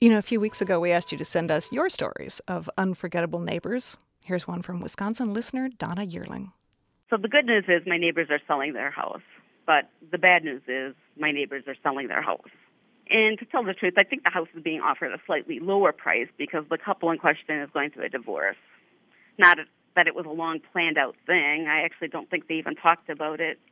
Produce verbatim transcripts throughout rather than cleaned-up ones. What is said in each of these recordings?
You know, a few weeks ago, we asked you to send us your stories of unforgettable neighbors. Here's one from Wisconsin listener Donna Yearling. So the good news is my neighbors are selling their house, but the bad news is my neighbors are selling their house. And to tell the truth, I think the house is being offered a slightly lower price because the couple in question is going through a divorce. Not that it was a long planned-out thing. I actually don't think they even talked about it.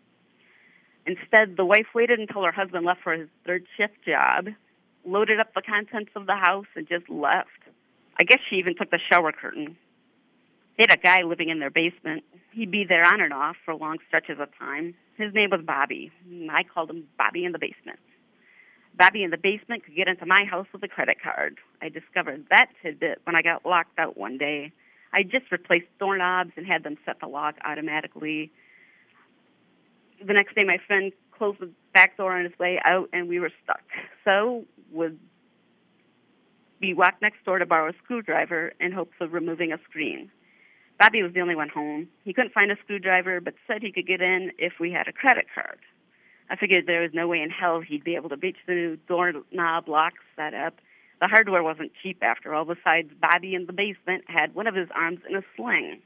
Instead, the wife waited until her husband left for his third shift job, loaded up the contents of the house, and just left. I guess she even took the shower curtain. They had a guy living in their basement. He'd be there on and off for long stretches of time. His name was Bobby. I called him Bobby in the basement. Bobby in the basement could get into my house with a credit card. I discovered that tidbit when I got locked out one day. I just replaced doorknobs and had them set the lock automatically. The next day, my friend closed the back door on his way out, and we were stuck. So would we walked next door to borrow a screwdriver in hopes of removing a screen. Bobby was the only one home. He couldn't find a screwdriver, but said he could get in if we had a credit card. I figured there was no way in hell he'd be able to reach the new doorknob lock setup. The hardware wasn't cheap, after all. Besides, Bobby in the basement had one of his arms in a sling.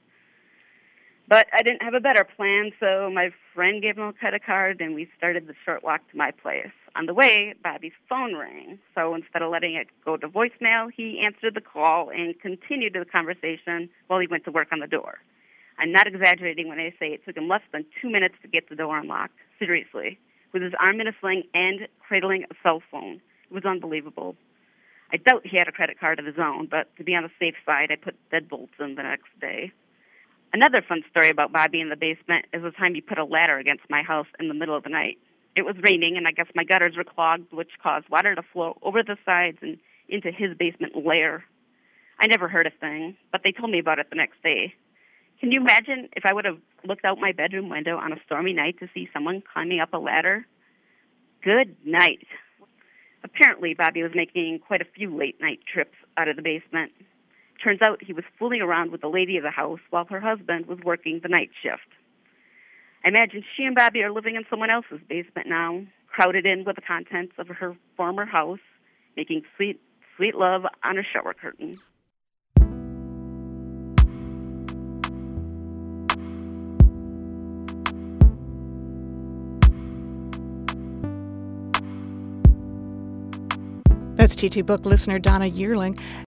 But I didn't have a better plan, so my friend gave him a credit card, and we started the short walk to my place. On the way, Bobby's phone rang, so instead of letting it go to voicemail, he answered the call and continued the conversation while he went to work on the door. I'm not exaggerating when I say it took him less than two minutes to get the door unlocked. Seriously. With his arm in a sling and cradling a cell phone. It was unbelievable. I doubt he had a credit card of his own, but to be on the safe side, I put deadbolts in the next day. Another fun story about Bobby in the basement is the time he put a ladder against my house in the middle of the night. It was raining, and I guess my gutters were clogged, which caused water to flow over the sides and into his basement lair. I never heard a thing, but they told me about it the next day. Can you imagine if I would have looked out my bedroom window on a stormy night to see someone climbing up a ladder? Good night. Apparently, Bobby was making quite a few late-night trips out of the basement. Turns out he was fooling around with the lady of the house while her husband was working the night shift. I imagine she and Bobby are living in someone else's basement now, crowded in with the contents of her former house, making sweet, sweet love on a shower curtain. That's T T Book listener Donna Yearling.